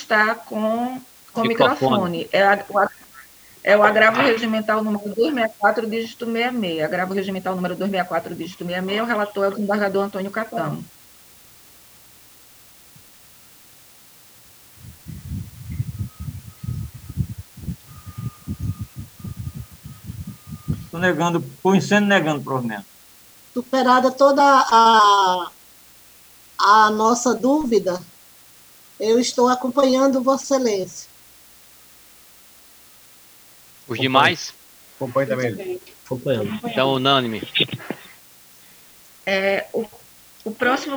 está com Microfone. microfone. É o agravo regimental número 264, dígito 66. Agravo regimental número 264, dígito 66, o relator é o desembargador Antônio Catamo. Estou negando, por incêndio negando, provimento. Superada toda a nossa dúvida, eu estou acompanhando Vossa Excelência. Os demais? Acompanhe também. Acompanhando. Então, unânime. O próximo